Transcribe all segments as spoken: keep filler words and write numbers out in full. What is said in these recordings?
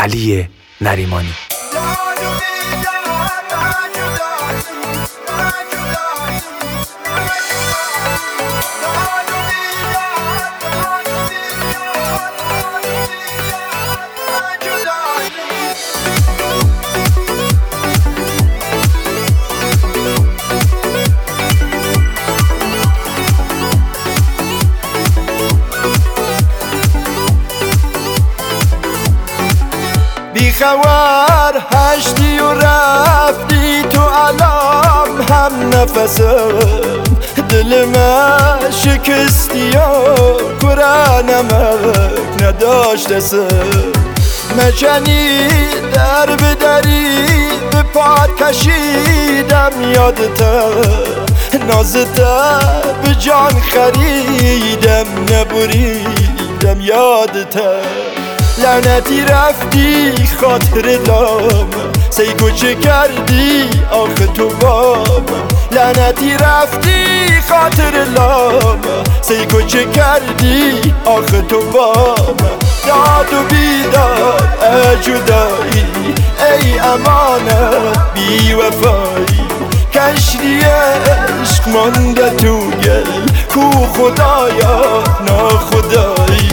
علی نریمانی. بیخبر هشتی و رفتی تو علام هم نفسم، دل من شکستی و کرا نمک نداشت سم. مکنی در بدری به پاد کشیدم یادتا، نازتا به جان خریدم نبریدم یادتا. لعنتی رفتی خاطر دام، سیگو چه کردی آخه تو بام. لعنتی رفتی خاطر لام، سیگو چه کردی آخه تو بام. داد و بیداد ای جدایی، ای امانت بی وفایی. کشتی عشق مانده تو گل، کو خدایا ناخدایی.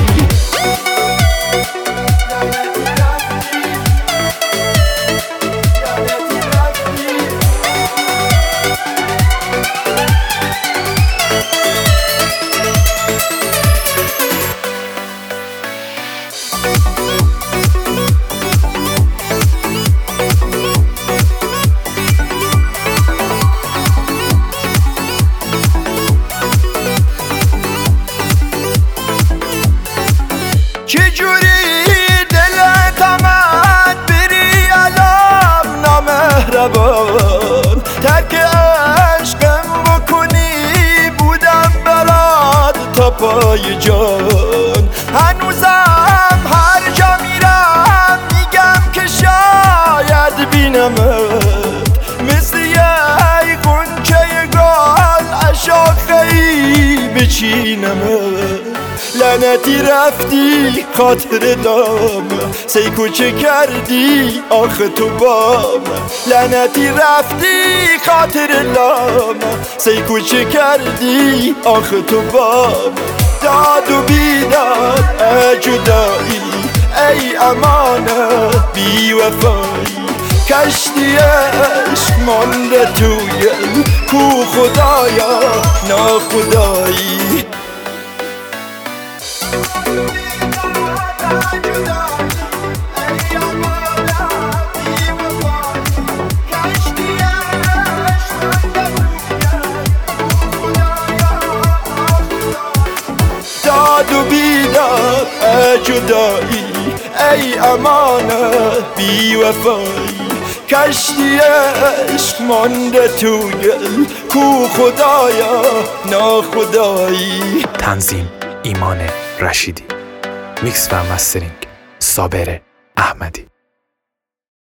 چجوری دلت آمد بری علام نامهربان، ترک عشقم بکنی بودم برات تا پای جان. هنوزم هر جا میرم میگم که شاید بینمت، مثل یه غنچه گل عشاقه ای بچینمت. لعنتی رفتی خاطر دام، سیکو چه کردی آخه تو بام. لعنتی رفتی خاطر لام، سیکو چه کردی آخه تو بام. داد و بیداد ای جدایی، ای امانت بی وفایی. کشتی عشق مانده تو گل، کو خدایا ناخدایی. داد و بیداد ای جدایی، ای امانت بی وفایی. کشتی عشق مانده تو گل، کو خدایا ناخدایی. تنظیم ایمان رشیدی، میکس و مسترینگ صابر احمدی.